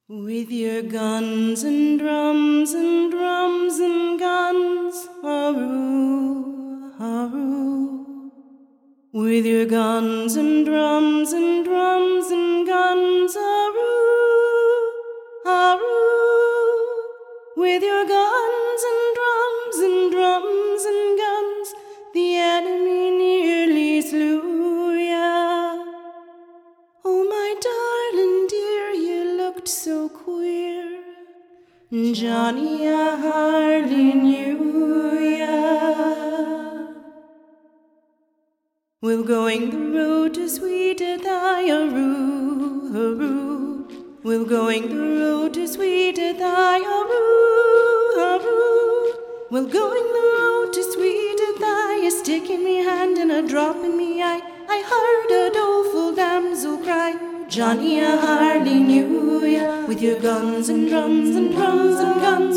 With your guns and drums and drums and guns, haroo, haroo. With your guns and drums and drums and guns, haroo, haroo. With your guns and drums and drums and guns, the enemy nearly slew ya. Oh, my darling dear, you looked so queer. Johnny, I hardly knew ya. We're going the road to sweet Athiaroo, haroo. We're going the road to sweet Athiaroo, haroo. We're going the road to sweet Athiaroo. A stick in me hand and a drop in me eye. I heard a doleful damsel cry, Johnny, I hardly knew ya. With your guns and drums and drums and guns,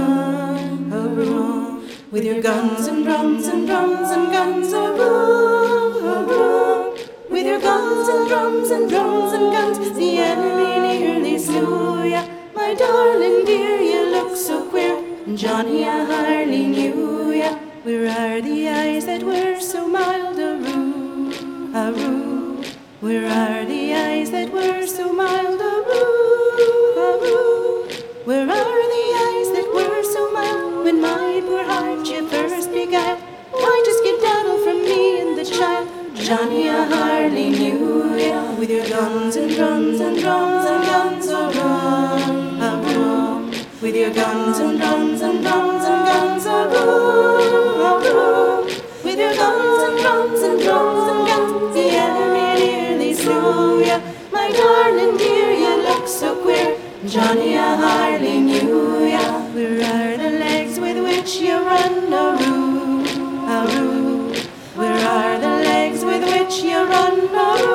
haroo, haroo. With your guns and drums and drums and guns, haroo, haroo. With your guns and drums and drums and guns, the enemy nearly slew ya. My darling dear, you look so queer, Johnny, I hardly knew ya. Where are the eyes that were so mild, haroo, haroo? Where are the eyes that were so mild, haroo, haroo? Where are the eyes that were so mild when my poor heart you first beguiled? Why just skedaddle from me and the child? Johnny, I hardly knew ya. With your guns and drums and drums and guns, haroo, haroo. With your guns and drums and drums and guns, haroo, haroo. With your guns and drums and drums and guns, the enemy nearly slew ya. My darling dear, you look so queer, Johnny, I hardly knew ya. Where are the legs with which you run, haroo, haroo? Where are the legs with which you run,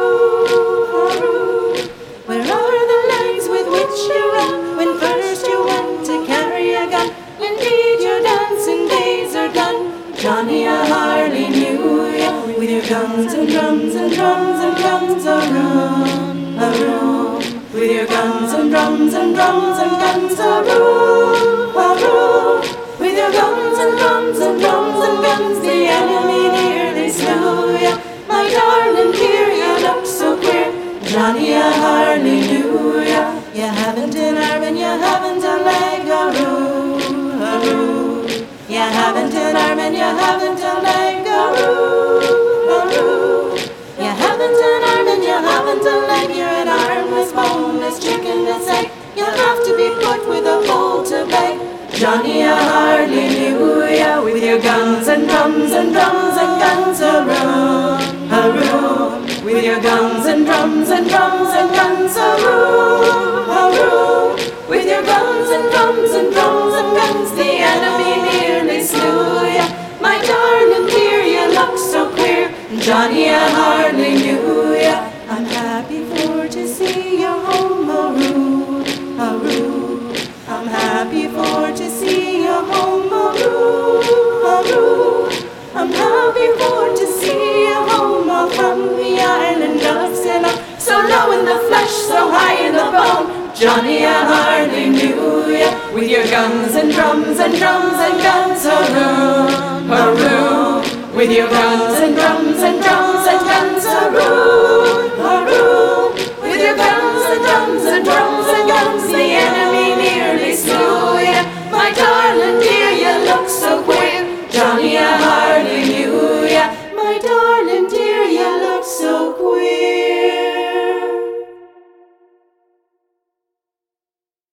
haroo, haroo? Where are the legs with which you run when first you went to carry a gun? Indeed, your dancing days are done, Johnny, I hardly knew ya. With your guns and drums and drums and guns, haroo, haroo. With your guns and drums and drums and guns, haroo, haroo. With your guns and drums and drums and guns, the enemy nearly slew ya. My darling dear, you look so queer, Johnny, I hardly knew ya. You haven't an arm and you haven't a leg, haroo, haroo. You haven't an arm and you haven't a leg, haroo, haroo. You haven't an arm and you haven't a leg. You're an armless, boneless chicken that's egg. You'll have to be put with a bowl to beg, Johnny, I hardly knew ya. With your guns and drums and drums and guns, haroo, haroo. With your guns and drums and drums and guns, haroo, haroo. With your guns and drums and drums and guns, the enemy nearly slew ya. My darling dear, you look so queer, Johnny, I hardly knew ya. I'm happy for to see you home, haroo, haroo. I'm happy for to see you home, haroo, haroo. I'm happy for to see you home, all from the island of Ceylon. So low in the flesh, so high in the bone, Johnny, I hardly knew ya. With your guns and drums and drums and guns, haroo, haroo. With your guns and drums and drums and guns, haroo.